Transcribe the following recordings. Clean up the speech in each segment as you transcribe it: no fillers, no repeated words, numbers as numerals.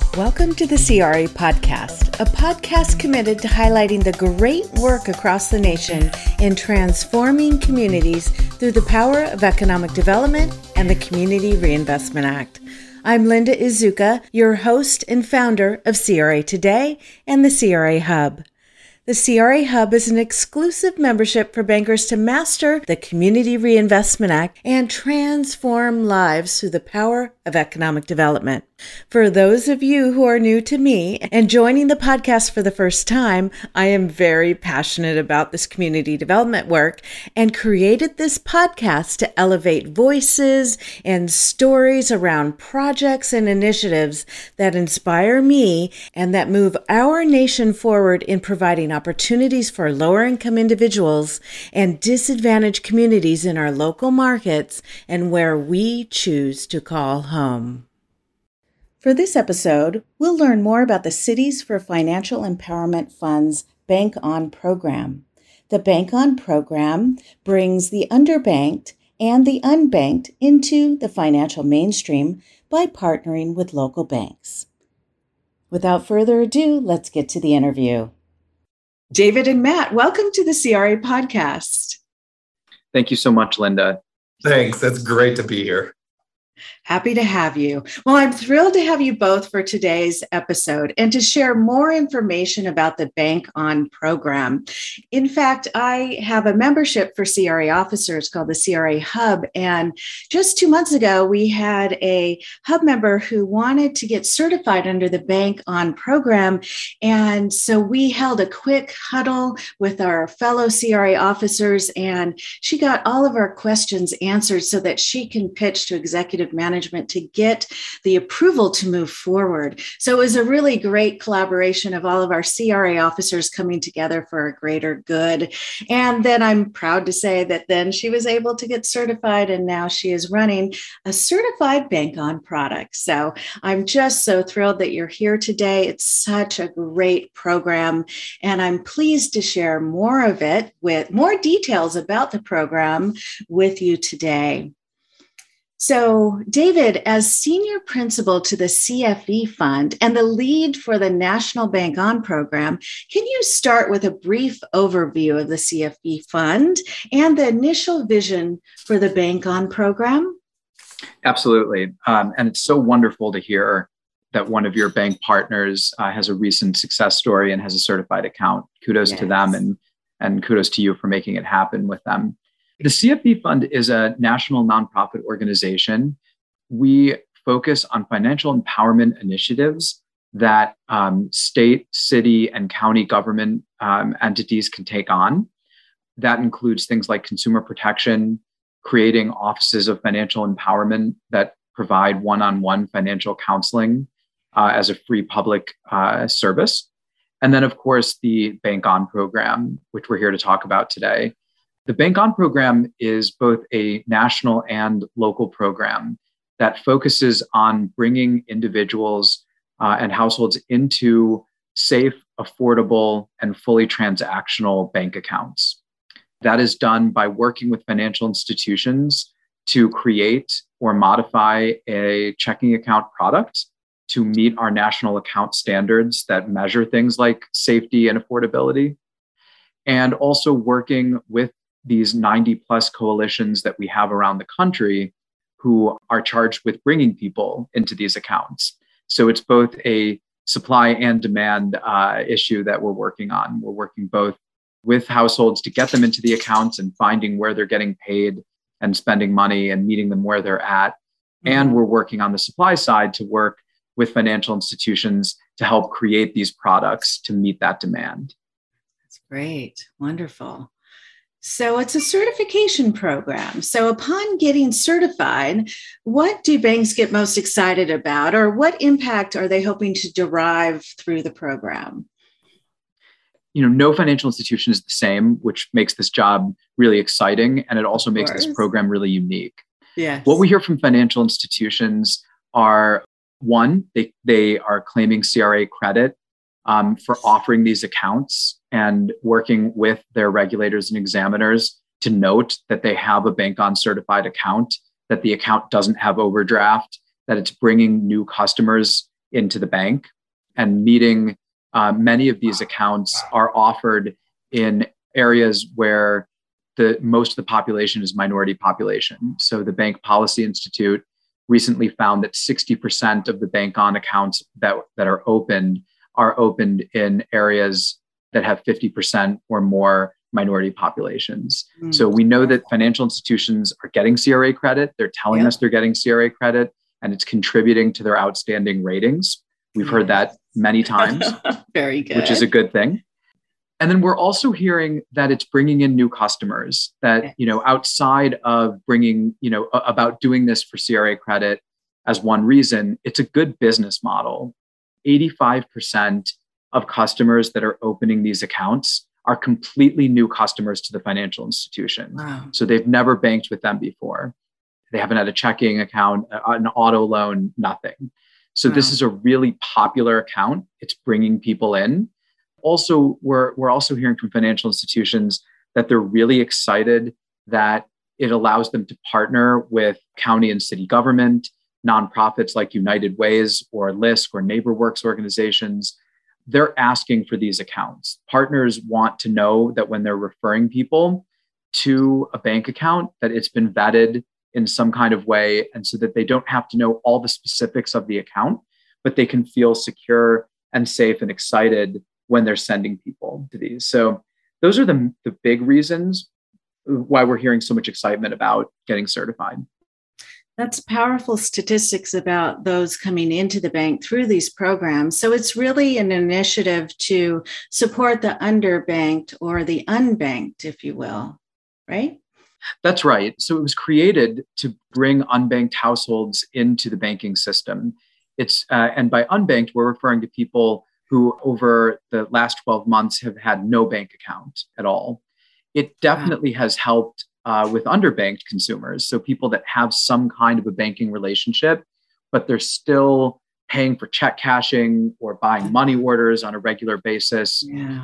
Welcome to the CRA Podcast, a podcast committed to highlighting the great work across the nation in transforming communities through the power of economic development and the Community Reinvestment Act. I'm Linda Izuka, your host and founder of CRA Today and the CRA Hub. The CRA Hub is an exclusive membership for bankers to master the Community Reinvestment Act and transform lives through the power of economic development. For those of you who are new to me and joining the podcast for the first time, I am very passionate about this community development work and created this podcast to elevate voices and stories around projects and initiatives that inspire me and that move our nation forward in providing opportunities for lower-income individuals and disadvantaged communities in our local markets and where we choose to call home. For this episode, we'll learn more about the Cities for Financial Empowerment Fund's Bank On program. The Bank On program brings the underbanked and the unbanked into the financial mainstream by partnering with local banks. Without further ado, let's get to the interview. David and Matt, welcome to the CRA Podcast. Thank you so much, Linda. Thanks. That's great to be here. Happy to have you. Well, I'm thrilled to have you both for today's episode and to share more information about the Bank On program. In fact, I have a membership for CRA officers called the CRA Hub. And just 2 months ago, we had a Hub member who wanted to get certified under the Bank On program. And so we held a quick huddle with our fellow CRA officers, and she got all of our questions answered so that she can pitch to executive management to get the approval to move forward. So it was a really great collaboration of all of our CRA officers coming together for a greater good. And then I'm proud to say that then she was able to get certified, and now she is running a certified Bank On product. So I'm just so thrilled that you're here today. It's such a great program, and I'm pleased to share more of it with more details about the program with you today. So, David, as senior principal to the CFE Fund and the lead for the National Bank On program, can you start with a brief overview of the CFE Fund and the initial vision for the Bank On program? Absolutely. And it's so wonderful to hear that one of your bank partners has a recent success story and has a certified account. Kudos to them, and kudos to you for making it happen with them. The CFE Fund is a national nonprofit organization. We focus on financial empowerment initiatives that state, city, and county government entities can take on. That includes things like consumer protection, creating offices of financial empowerment that provide one-on-one financial counseling as a free public service. And then, of course, the Bank On program, which we're here to talk about today. The Bank On program is both a national and local program that focuses on bringing individuals and households into safe, affordable, and fully transactional bank accounts. That is done by working with financial institutions to create or modify a checking account product to meet our national account standards that measure things like safety and affordability, and also working with these 90 plus coalitions that we have around the country who are charged with bringing people into these accounts. So it's both a supply and demand issue that we're working on. We're working both with households to get them into the accounts and finding where they're getting paid and spending money and meeting them where they're at. And we're working on the supply side to work with financial institutions to help create these products to meet that demand. That's great. Wonderful. So it's a certification program. So upon getting certified, what do banks get most excited about, or what impact are they hoping to derive through the program? No financial institution is the same, which makes this job really exciting. And it also makes this program really unique. Yes. What we hear from financial institutions are, one, they are claiming CRA credit for offering these accounts and working with their regulators and examiners to note that they have a Bank On certified account, that the account doesn't have overdraft, that it's bringing new customers into the bank. And meeting many of these accounts are offered in areas where most of the population is minority population. So the Bank Policy Institute recently found that 60% of the Bank On accounts that are opened in areas that have 50% or more minority populations. So we know that financial institutions are getting CRA credit. They're telling us they're getting CRA credit, and it's contributing to their outstanding ratings. We've heard that many times. Very good. Which is a good thing. And then we're also hearing that it's bringing in new customers that, outside of bringing, about doing this for CRA credit as one reason, it's a good business model. 85% of customers that are opening these accounts are completely new customers to the financial institution. Wow. So they've never banked with them before. They haven't had a checking account, an auto loan, nothing. So this is a really popular account. It's bringing people in. Also, we're also hearing from financial institutions that they're really excited that it allows them to partner with county and city government, nonprofits like United Ways or LISC or NeighborWorks organizations. They're asking for these accounts. Partners want to know that when they're referring people to a bank account, that it's been vetted in some kind of way, and so that they don't have to know all the specifics of the account, but they can feel secure and safe and excited when they're sending people to these. So those are the big reasons why we're hearing so much excitement about getting certified. That's powerful statistics about those coming into the bank through these programs. So it's really an initiative to support the underbanked or the unbanked, if you will, right? That's right. So it was created to bring unbanked households into the banking system. And by unbanked, we're referring to people who over the last 12 months have had no bank account at all. It definitely has helped with underbanked consumers. So people that have some kind of a banking relationship, but they're still paying for check cashing or buying money orders on a regular basis.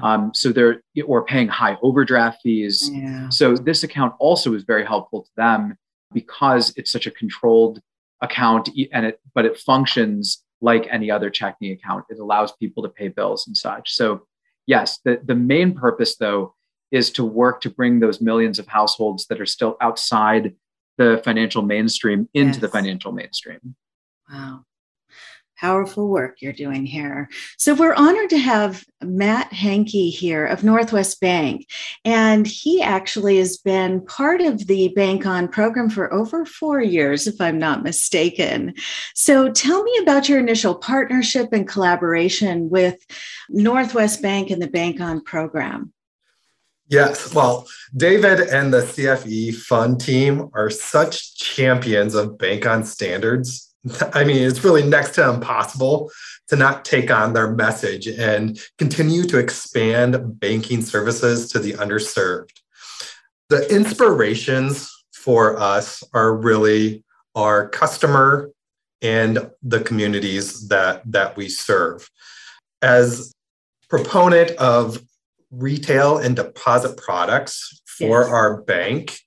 Or paying high overdraft fees. So this account also is very helpful to them because it's such a controlled account, but it functions like any other checking account. It allows people to pay bills and such. So yes, the main purpose though is to work to bring those millions of households that are still outside the financial mainstream into the financial mainstream. Wow. Powerful work you're doing here. So we're honored to have Matt Hankey here of Northwest Bank. And he actually has been part of the Bank On program for over 4 years, if I'm not mistaken. So tell me about your initial partnership and collaboration with Northwest Bank and the Bank On program. Yes, well, David and the CFE Fund team are such champions of Bank On standards. I mean, it's really next to impossible to not take on their message and continue to expand banking services to the underserved. The inspirations for us are really our customer and the communities that we serve. As proponent of retail and deposit products for our bank,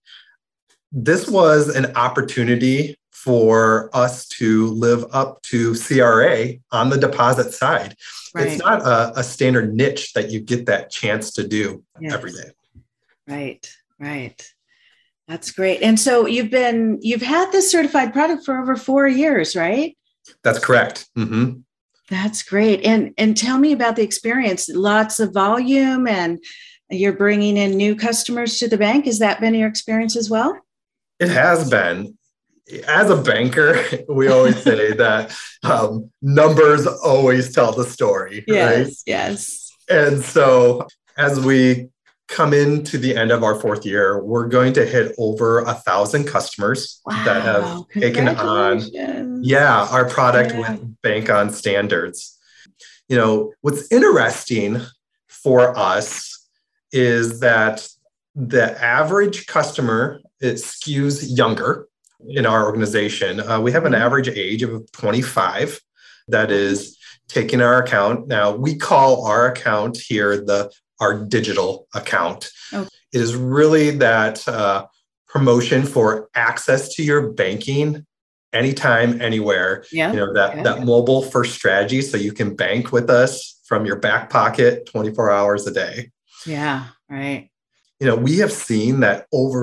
this was an opportunity for us to live up to CRA on the deposit side. Right. It's not a standard niche that you get that chance to do every day. Right. That's great. And so you've had this certified product for over 4 years, right? That's correct. Mm-hmm. That's great. And tell me about the experience. Lots of volume and you're bringing in new customers to the bank. Has that been your experience as well? It has been. As a banker, we always say that numbers always tell the story. Right? Yes. And so as we come into the end of our 4th year, we're going to hit over 1,000 customers that have taken on our product with Bank On standards. You know, what's interesting for us is that the average customer, it skews younger in our organization. We have an average age of 25 that is taking our account. Now, we call our account here our digital account. Okay. It is really that promotion for access to your banking anytime, anywhere. Yeah. That mobile first strategy, so you can bank with us from your back pocket 24 hours a day. Yeah, right. We have seen that over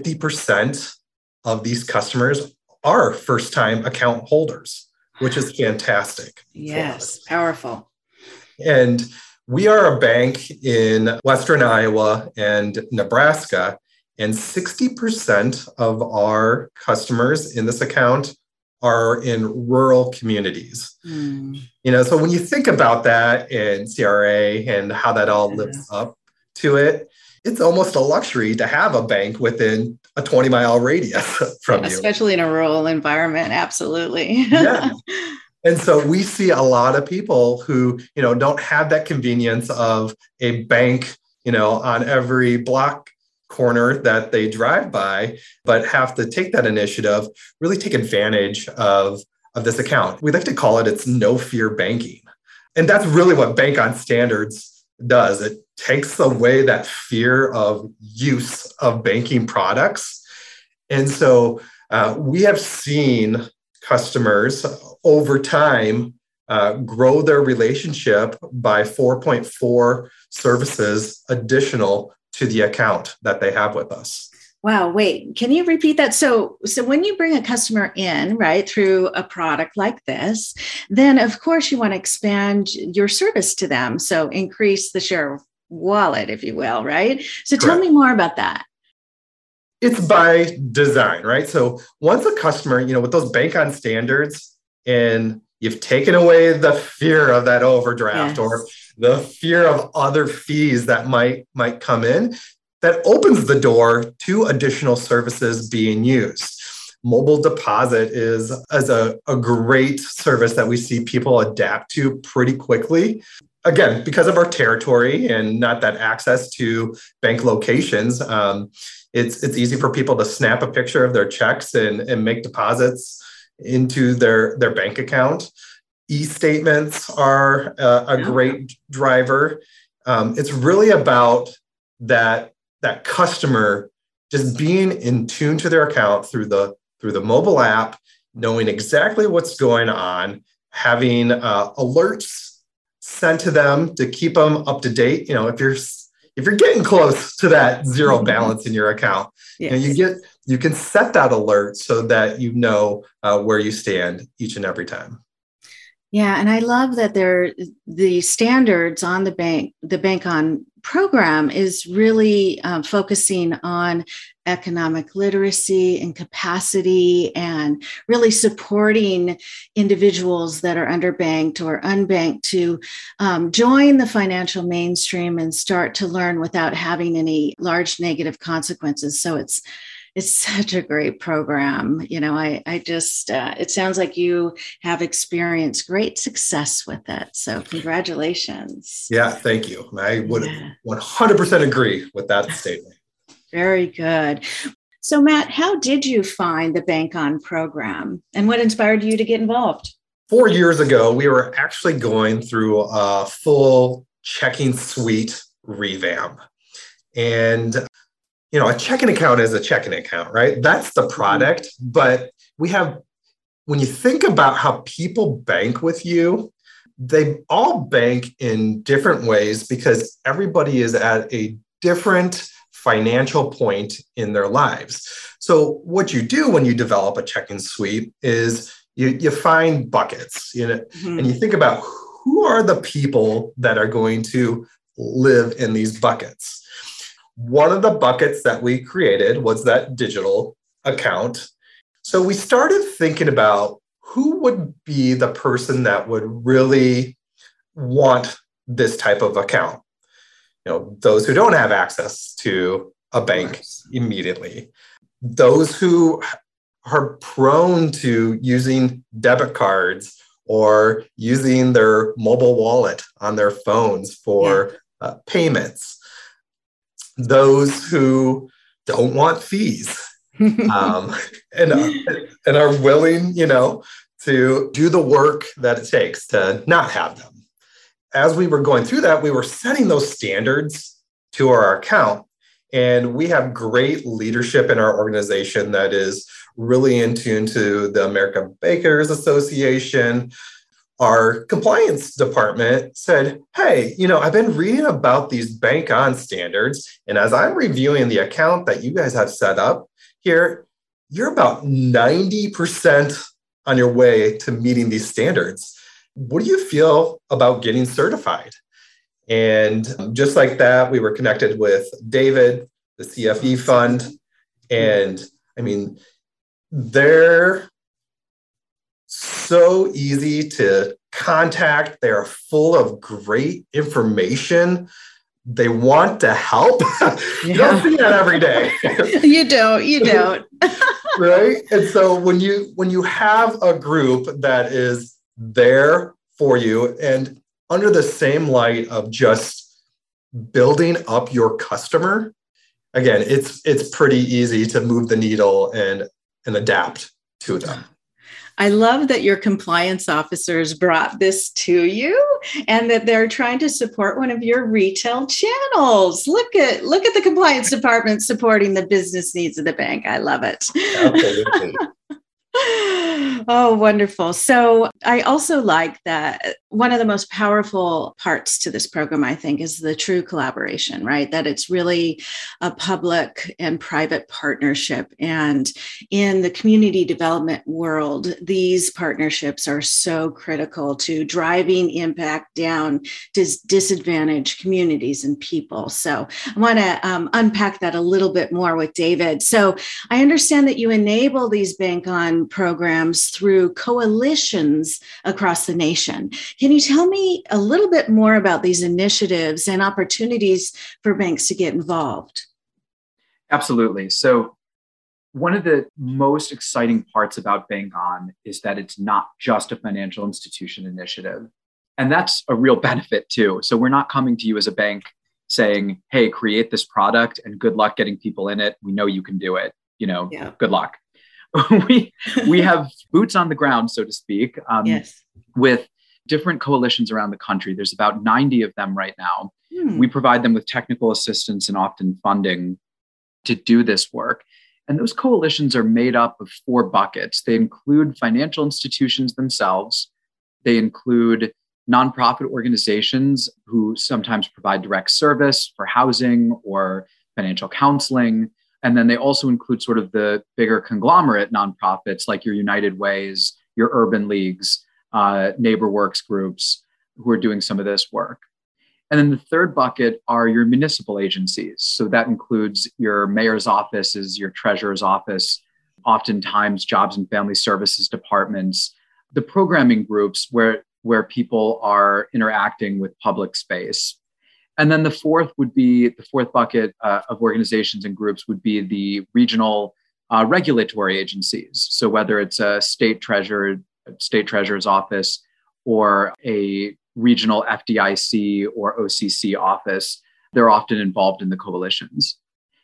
50% of these customers are first-time account holders, which is fantastic. Yes, powerful. And we are a bank in Western Iowa and Nebraska, and 60% of our customers in this account are in rural communities. So when you think about that in CRA and how that all lives up to it, it's almost a luxury to have a bank within a 20-mile radius from you. Especially in a rural environment. Absolutely. Yeah. And so we see a lot of people who, don't have that convenience of a bank, on every block corner that they drive by, but have to take that initiative, really take advantage of this account. We like to call it's no fear banking. And that's really what Bank on Standards does. It takes away that fear of use of banking products. And so we have seen customers over time grow their relationship by 4.4 services additional to the account that they have with us. Wow. Wait, can you repeat that? So when you bring a customer in, right, through a product like this, then of course you want to expand your service to them. So increase the share of wallet, if you will, right? So tell me more about that. It's by design, right? So once a customer, with those Bank on Standards, and you've taken away the fear of that overdraft or the fear of other fees that might come in, that opens the door to additional services being used. Mobile deposit is a great service that we see people adapt to pretty quickly. Again, because of our territory and not that access to bank locations, it's easy for people to snap a picture of their checks and make deposits into their bank account. E-statements are a great driver. It's really about that customer just being in tune to their account through the mobile app, knowing exactly what's going on, having alerts sent to them to keep them up to date. If you're getting close to that zero balance in your account, you can set that alert so that where you stand each and every time. Yeah, and I love that the standards on the Bank On program is really focusing on economic literacy and capacity, and really supporting individuals that are underbanked or unbanked to join the financial mainstream and start to learn without having any large negative consequences. So it's such a great program. I just, it sounds like you have experienced great success with it. So congratulations. Yeah, thank you. I would 100% agree with that statement. Very good. So Matt, how did you find the Bank On program, and what inspired you to get involved? 4 years ago, we were actually going through a full checking suite revamp. And a checking account is a checking account, right? That's the product. But when you think about how people bank with you, they all bank in different ways because everybody is at a different financial point in their lives. So what you do when you develop a checking suite is you find buckets, and you think about who are the people that are going to live in these buckets. One of the buckets that we created was that digital account. So we started thinking about who would be the person that would really want this type of account. Those who don't have access to a bank immediately, those who are prone to using debit cards or using their mobile wallet on their phones for payments, those who don't want fees and are willing, to do the work that it takes to not have them. As we were going through that, we were setting those standards to our account. And we have great leadership in our organization that is really in tune to the American Bankers Association. Our compliance department said, hey, I've been reading about these bank on standards. And as I'm reviewing the account that you guys have set up here, you're about 90% on your way to meeting these standards. What do you feel about getting certified? And just like that, we were connected with David, the CFE fund. And they're so easy to contact. They're full of great information. They want to help. You don't see that every day. You don't. Right? And so when you have a group that is there for you and under the same light of just building up your customer, again, it's pretty easy to move the needle and adapt to them. I love that your compliance officers brought this to you and that they're trying to support one of your retail channels. Look at the compliance department supporting the business needs of the bank. I love it. Absolutely. Oh, wonderful. So I also like that one of the most powerful parts to this program, I think, is the true collaboration, right? That it's really a public and private partnership. And in the community development world, these partnerships are so critical to driving impact down to disadvantaged communities and people. So I want to unpack that a little bit more with David. So I understand that you enable these bank on programs through coalitions across the nation. Can you tell me a little bit more about these initiatives and opportunities for banks to get involved? Absolutely. So one of the most exciting parts about Bank On is that it's not just a financial institution initiative. And that's a real benefit too. So we're not coming to you as a bank saying, hey, create this product and good luck getting people in it. We know you can do it. Good luck. we have boots on the ground, so to speak, yes, with different coalitions around the country. There's about 90 of them right now. We provide them with technical assistance and often funding to do this work. And those coalitions are made up of 4 buckets. They include financial institutions themselves. They include nonprofit organizations who sometimes provide direct service for housing or financial counseling. And then they also include sort of the bigger conglomerate nonprofits like your United Ways, your urban leagues, NeighborWorks groups who are doing some of this work. And then the third bucket are your municipal agencies. So that includes your mayor's offices, your treasurer's office, oftentimes jobs and family services departments, the programming groups where people are interacting with public space. And then the fourth bucket of organizations and groups would be the regional regulatory agencies. So whether it's a state treasurer's office or a regional FDIC or OCC office, they're often involved in the coalitions.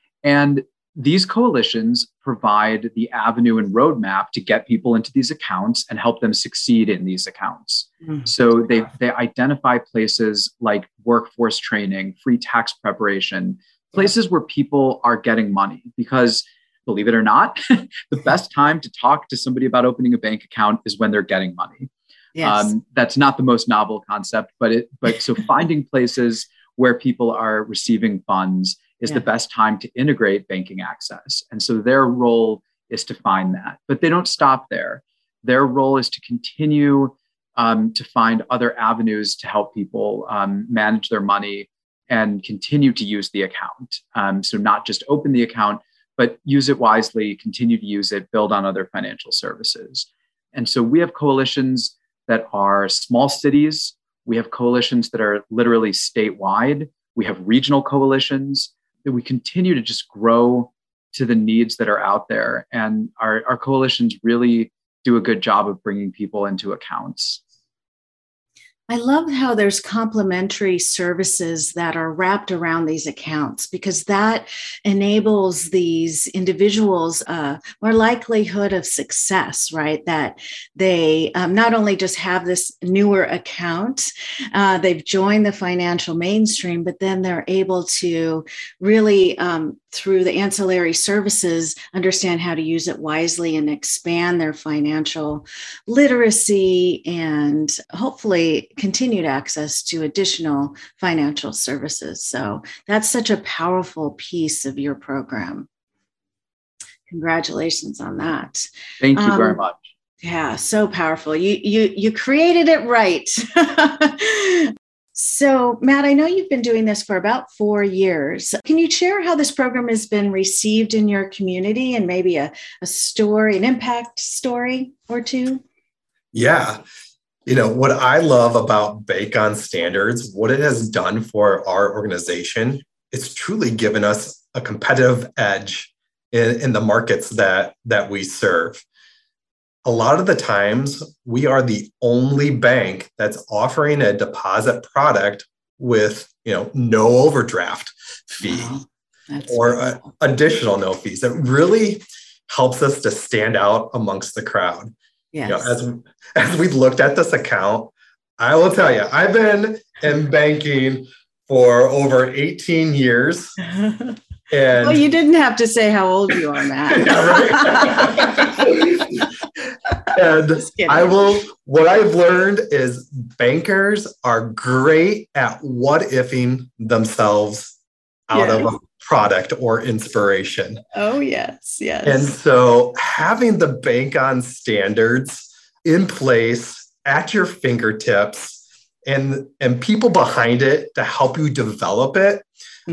And these coalitions provide the avenue and roadmap to get people into these accounts and help them succeed in these accounts. So they identify places like workforce training, free tax preparation, places where people are getting money. Because believe it or not, the best time to talk to somebody about opening a bank account is when they're getting money. Yes. That's not the most novel concept, but so finding places where people are receiving funds is the best time to integrate banking access. And so their role is to find that, but they don't stop there. Their role is to continue to find other avenues to help people manage their money and continue to use the account. So not just open the account, but use it wisely, continue to use it, build on other financial services. And so we have coalitions that are small cities. We have coalitions that are literally statewide. We have regional coalitions that we continue to just grow to the needs that are out there. And our coalitions really do a good job of bringing people into accounts. I love how there's complementary services that are wrapped around these accounts, because that enables these individuals more likelihood of success, right? That they not only just have this newer account, they've joined the financial mainstream, but then they're able to really, through the ancillary services, understand how to use it wisely and expand their financial literacy and hopefully continued access to additional financial services. So that's such a powerful piece of your program. Congratulations on that. Thank you very much. Yeah, so powerful. You created it right. So, Matt, I know you've been doing this for about 4 years. Can you share how this program has been received in your community and maybe a story, an impact story or two? Yeah. What I love about Bank on Standards, what it has done for our organization, it's truly given us a competitive edge in the markets that we serve. A lot of the times, we are the only bank that's offering a deposit product with, no overdraft fee or additional no fees. That really helps us to stand out amongst the crowd. Yes. As we've looked at this account, I will tell you, I've been in banking for over 18 years. And well, you didn't have to say how old you are, Matt. Yeah, right. And what I've learned is bankers are great at what-ifing themselves out of a product or inspiration. Oh, yes, yes. And so having the Bank on Standards in place at your fingertips and people behind it to help you develop it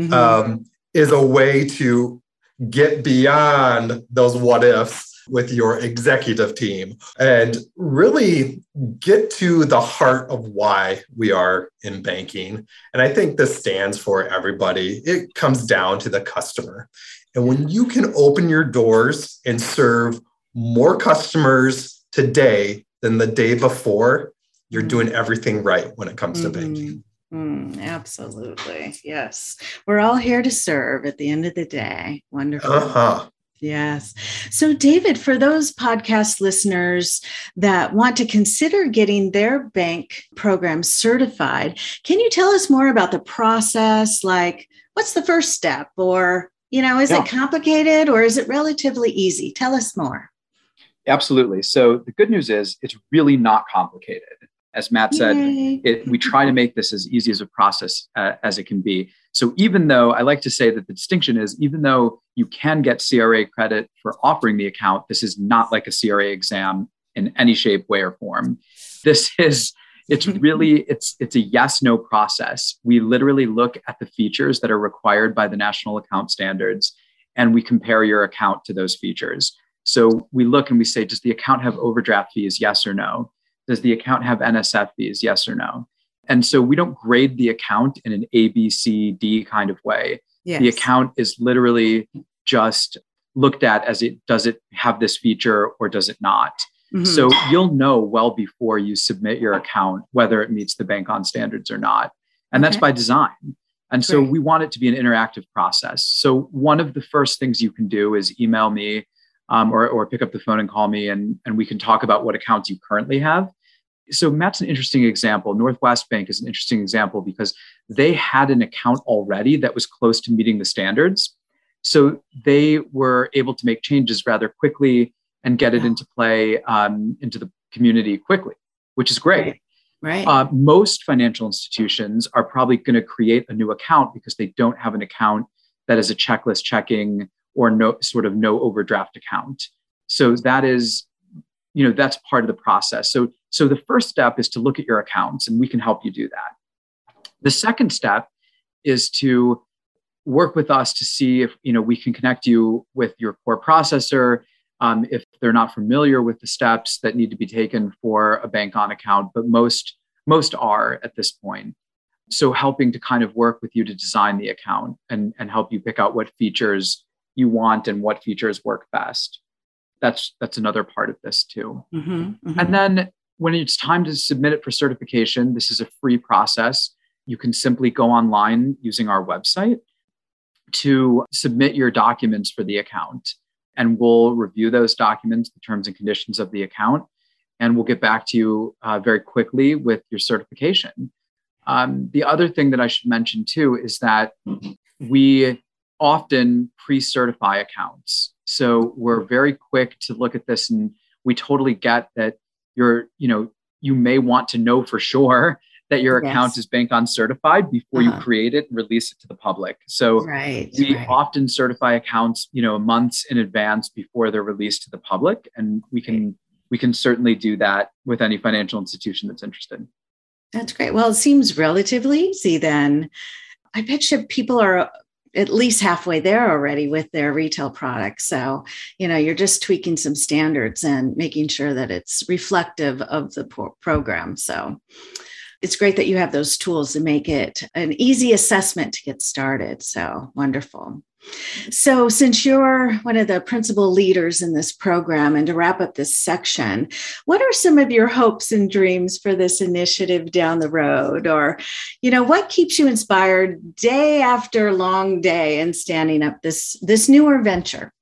is a way to get beyond those what-ifs with your executive team and really get to the heart of why we are in banking. And I think this stands for everybody. It comes down to the customer. And when you can open your doors and serve more customers today than the day before, you're doing everything right when it comes to banking. Absolutely. Yes. We're all here to serve at the end of the day. Wonderful. Yes. So, David, for those podcast listeners that want to consider getting their bank program certified, can you tell us more about the process? Like, what's the first step? Or, is it complicated or is it relatively easy? Tell us more. Absolutely. So the good news is it's really not complicated. As Matt said, we try to make this as easy as a process as it can be. So even though I like to say that the distinction is, even though you can get CRA credit for offering the account, this is not like a CRA exam in any shape, way, or form. It's a yes, no process. We literally look at the features that are required by the National Account Standards, and we compare your account to those features. So we look and we say, does the account have overdraft fees? Yes or no? Does the account have NSF fees? Yes or no? And so we don't grade the account in an A, B, C, D kind of way. Yes. The account is literally just looked at as does it have this feature or does it not? Mm-hmm. So you'll know well before you submit your account whether it meets the Bank on Standards or not. And that's by design. And so we want it to be an interactive process. So one of the first things you can do is email me or pick up the phone and call me, and we can talk about what accounts you currently have. So Matt's an interesting example. Northwest Bank is an interesting example because they had an account already that was close to meeting the standards. So they were able to make changes rather quickly and get it into play into the community quickly, which is great. Right. Most financial institutions are probably going to create a new account because they don't have an account that is a checklist checking or no overdraft account. So that is, that's part of the process. So the first step is to look at your accounts, and we can help you do that. The second step is to work with us to see if we can connect you with your core processor if they're not familiar with the steps that need to be taken for a bank on account, but most are at this point. So helping to kind of work with you to design the account and help you pick out what features you want and what features work best. That's another part of this too. Mm-hmm, mm-hmm. And then when it's time to submit it for certification, this is a free process. You can simply go online using our website to submit your documents for the account. And we'll review those documents, the terms and conditions of the account, and we'll get back to you very quickly with your certification. The other thing that I should mention too is that we often pre-certify accounts. So we're very quick to look at this, and we totally get that you may want to know for sure that your account is Bank On certified before you create it and release it to the public. So we often certify accounts, months in advance before they're released to the public, and we can certainly do that with any financial institution that's interested. That's great. Well, it seems relatively easy then. I bet you people are at least halfway there already with their retail products. So, you're just tweaking some standards and making sure that it's reflective of the program. So it's great that you have those tools to make it an easy assessment to get started. So wonderful. So since you're one of the principal leaders in this program, and to wrap up this section, what are some of your hopes and dreams for this initiative down the road? Or, what keeps you inspired day after long day in standing up this newer venture?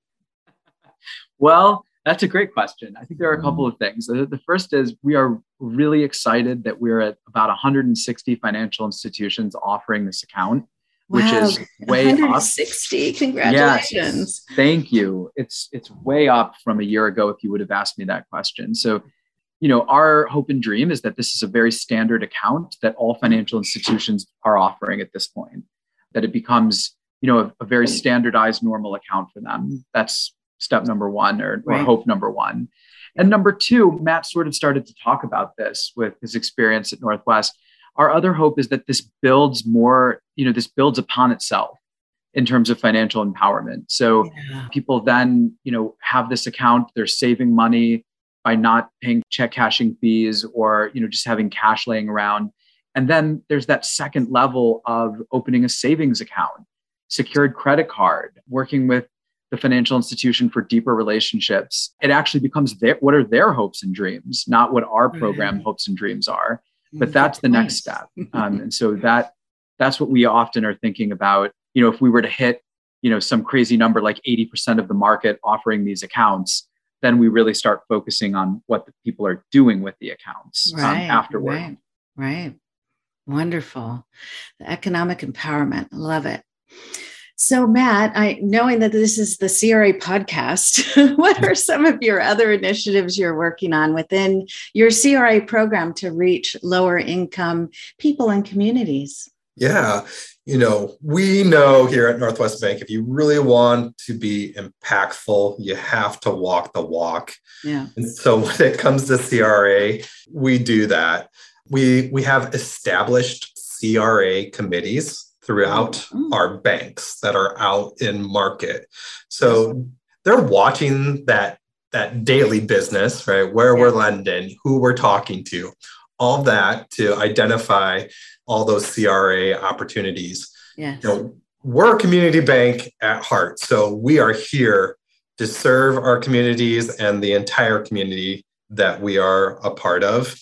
Well, that's a great question. I think there are a couple of things. The first is we are really excited that we're at about 160 financial institutions offering this account. Which is way 160. Up. Congratulations. Yes, thank you. It's way up from a year ago if you would have asked me that question. So, our hope and dream is that this is a very standard account that all financial institutions are offering at this point, that it becomes, a very standardized normal account for them. That's step number one or hope number one. And number two, Matt sort of started to talk about this with his experience at Northwest. Our other hope is that this builds more, this builds upon itself in terms of financial empowerment. So people then, have this account, they're saving money by not paying check cashing fees or, just having cash laying around. And then there's that second level of opening a savings account, secured credit card, working with the financial institution for deeper relationships. It actually becomes what are their hopes and dreams, not what our program hopes and dreams are. But that's the next step. And so that's what we often are thinking about. If we were to hit, some crazy number like 80% of the market offering these accounts, then we really start focusing on what the people are doing with the accounts afterward. Right. Wonderful. The economic empowerment. Love it. So Matt, knowing that this is the CRA podcast, what are some of your other initiatives you're working on within your CRA program to reach lower income people and communities? Yeah. We know here at Northwest Bank, if you really want to be impactful, you have to walk the walk. Yeah. And so when it comes to CRA, we do that. We have established CRA committees throughout our banks that are out in market. So they're watching that daily business, right? Where we're lending, who we're talking to, all that to identify all those CRA opportunities. Yes. We're a community bank at heart. So we are here to serve our communities and the entire community that we are a part of.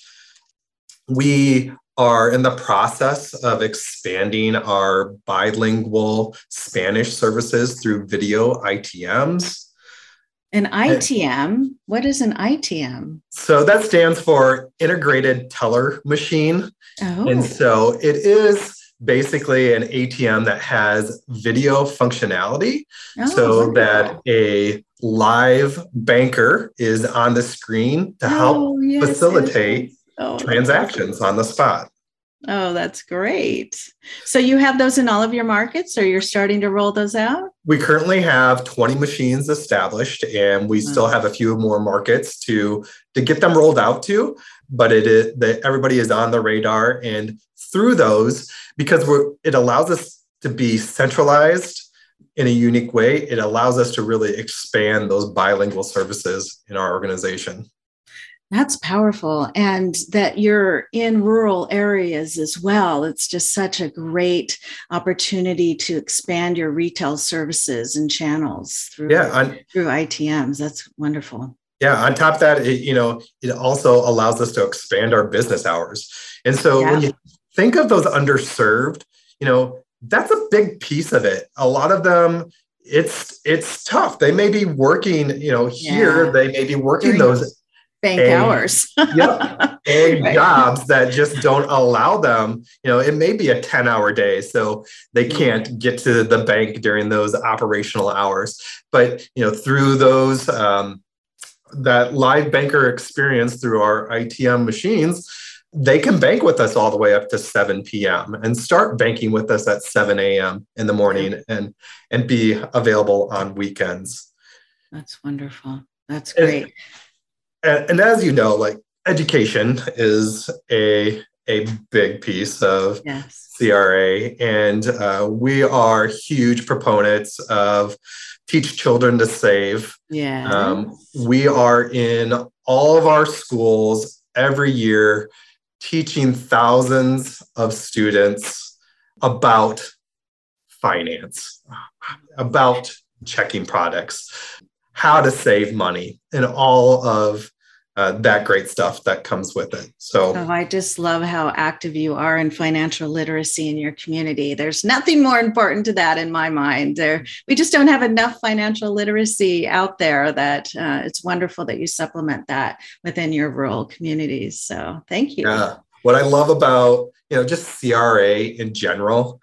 We are in the process of expanding our bilingual Spanish services through video ITMs. An ITM? What is an ITM? So that stands for Integrated Teller Machine. Oh. And so it is basically an ATM that has video functionality so that a live banker is on the screen to help facilitate transactions on the spot. Oh, that's great. So you have those in all of your markets, or you're starting to roll those out? We currently have 20 machines established, and we still have a few more markets to get them rolled out to, but everybody is on the radar. And through those, because it allows us to be centralized in a unique way, it allows us to really expand those bilingual services in our organization. That's powerful. And that you're in rural areas as well. It's just such a great opportunity to expand your retail services and channels through ITMs. That's wonderful. Yeah. On top of that, it also allows us to expand our business hours. And so when you think of those underserved, that's a big piece of it. A lot of them, it's tough. They may be working, here, they may be working during those bank hours. Right. Jobs that just don't allow them. It may be a 10-hour day, so they can't get to the bank during those operational hours. But, through those, that live banker experience through our ITM machines, they can bank with us all the way up to 7 p.m. and start banking with us at 7 a.m. in the morning and be available on weekends. That's wonderful. That's great. And as you know, like, education is a big piece of CRA. And we are huge proponents of Teach Children to Save. We are in all of our schools every year teaching thousands of students about finance, about checking products, how to save money, and all of that great stuff that comes with it. So I just love how active you are in financial literacy in your community. There's nothing more important to that in my mind. We just don't have enough financial literacy out there that it's wonderful that you supplement that within your rural communities. So thank you. What I love about, just CRA in general,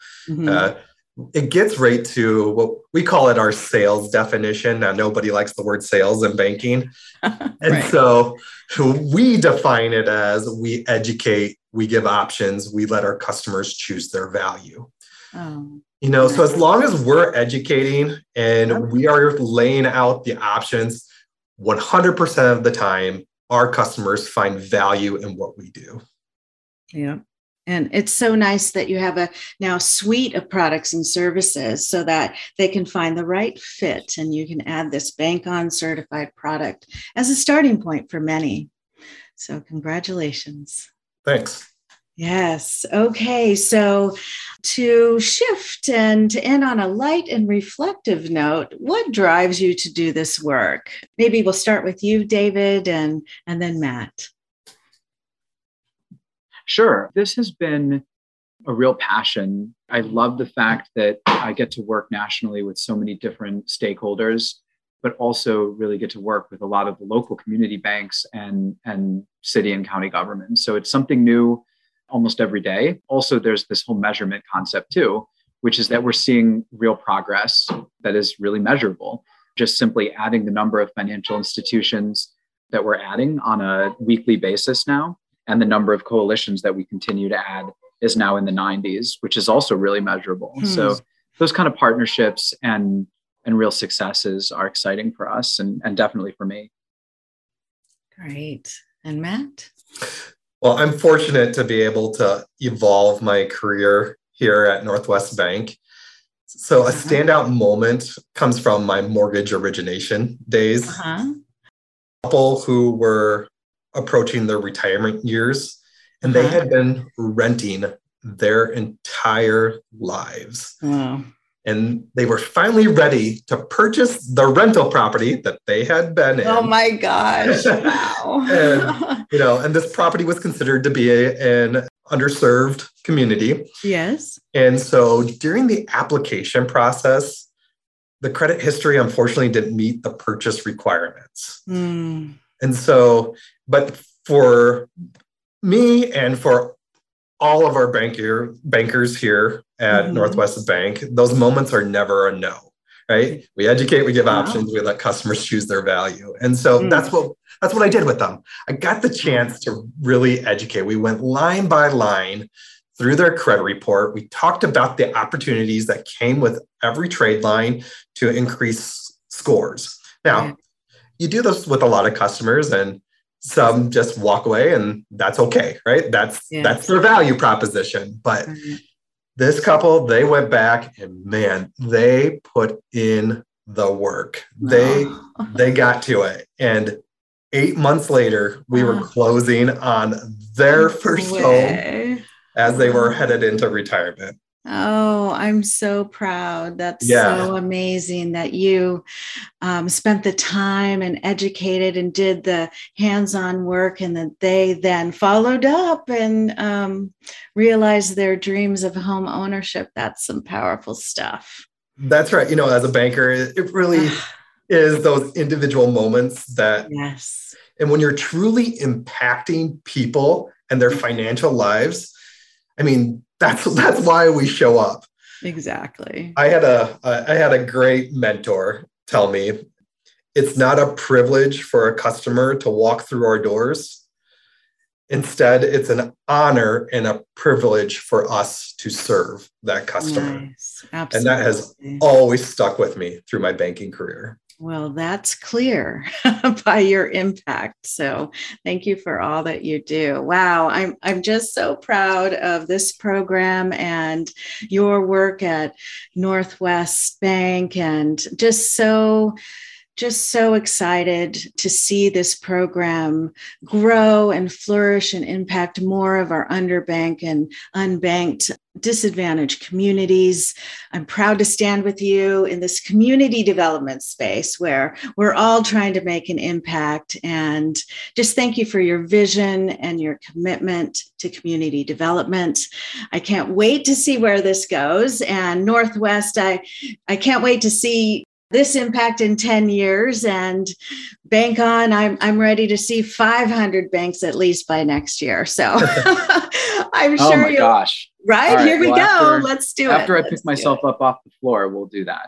it gets right to what we call it our sales definition. Now, nobody likes the word sales in banking. And so we define it as we educate, we give options, we let our customers choose their value. So as long as we're educating and we are laying out the options, 100% of the time, our customers find value in what we do. Yeah. And it's so nice that you have a now suite of products and services so that they can find the right fit, and you can add this Bank On certified product as a starting point for many. So congratulations. Thanks. Yes. Okay. So to shift and to end on a light and reflective note, what drives you to do this work? Maybe we'll start with you, David, and then Matt. Sure. This has been a real passion. I love the fact that I get to work nationally with so many different stakeholders, but also really get to work with a lot of the local community banks and city and county governments. So it's something new almost every day. Also, there's this whole measurement concept too, which is that we're seeing real progress that is really measurable. Just simply adding the number of financial institutions that we're adding on a weekly basis now, and the number of coalitions that we continue to add is now in the 90s, which is also really measurable. So those kind of partnerships and real successes are exciting for us and definitely for me. Great. And Matt? Well, I'm fortunate to be able to evolve my career here at Northwest Bank. So a standout moment comes from my mortgage origination days. Couple who were approaching their retirement years, and they had been renting their entire lives. And they were finally ready to purchase the rental property that they had been in. Oh my gosh. Wow. and this property was considered to be an underserved community. Yes. And so during the application process, the credit history unfortunately didn't meet the purchase requirements. And so, but for me and for all of our bankers here at Northwest Bank, those moments are never a no, right? We educate, we give options, we let customers choose their value. And so that's what I did with them. I got the chance to really educate. We went line by line through their credit report. We talked about the opportunities that came with every trade line to increase scores. Now, you do this with a lot of customers, and some just walk away, and that's okay, right? That's their value proposition. But this couple, they went back and man, they put in the work. They got to it. And 8 months later, we were closing on their first home as they were headed into retirement. Oh, I'm so proud. That's so amazing that you spent the time and educated and did the hands-on work, and that they then followed up and realized their dreams of home ownership. That's some powerful stuff. That's right. As a banker, it really is those individual moments that, and when you're truly impacting people and their financial lives, that's why we show up. Exactly. I had a great mentor tell me, it's not a privilege for a customer to walk through our doors. Instead, it's an honor and a privilege for us to serve that customer. Nice. Absolutely. And that has always stuck with me through my banking career. Well, that's clear by your impact. So thank you for all that you do. Wow. I'm just so proud of this program and your work at Northwest Bank, and just so excited to see this program grow and flourish and impact more of our underbanked and unbanked disadvantaged communities. I'm proud to stand with you in this community development space where we're all trying to make an impact. And just thank you for your vision and your commitment to community development. I can't wait to see where this goes. And Northwest, I can't wait to see this impact in 10 years, and bank on. I'm ready to see 500 banks at least by next year. So I'm sure. Oh my gosh. Right. Here we go. Let's do it. After I pick myself up off the floor, we'll do that.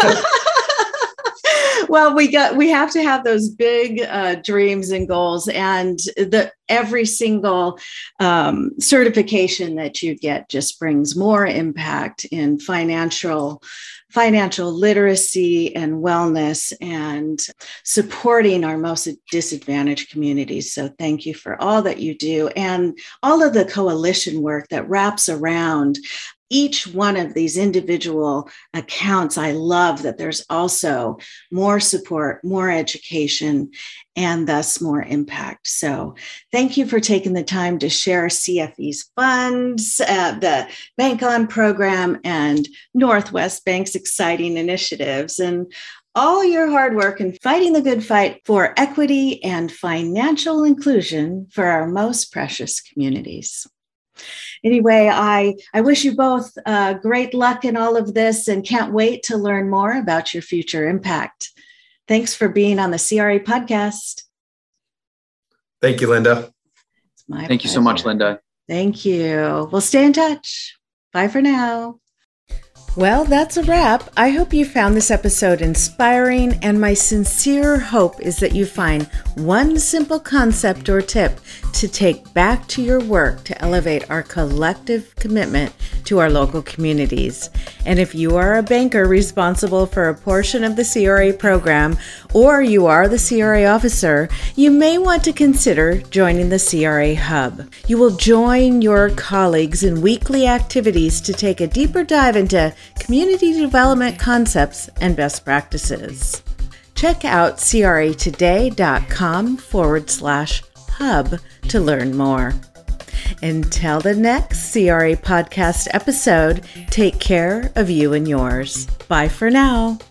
Well, we have to have those big dreams and goals, and every single certification that you get just brings more impact in financial literacy and wellness and supporting our most disadvantaged communities. So thank you for all that you do and all of the coalition work that wraps around each one of these individual accounts. I love that there's also more support, more education, and thus more impact. So thank you for taking the time to share CFE's funds, the Bank On program, and Northwest Bank's exciting initiatives, and all your hard work in fighting the good fight for equity and financial inclusion for our most precious communities. Anyway, I wish you both great luck in all of this, and can't wait to learn more about your future impact. Thanks for being on the CRA podcast. Thank you, Linda. It's my Thank you so much, Linda. Thank you. We'll stay in touch. Bye for now. Well, that's a wrap. I hope you found this episode inspiring, and my sincere hope is that you find one simple concept or tip to take back to your work to elevate our collective commitment to our local communities. And if you are a banker responsible for a portion of the CRA program, or you are the CRA officer, you may want to consider joining the CRA Hub. You will join your colleagues in weekly activities to take a deeper dive into community development concepts and best practices. Check out cratoday.com/hub to learn more. Until the next CRA podcast episode, take care of you and yours. Bye for now.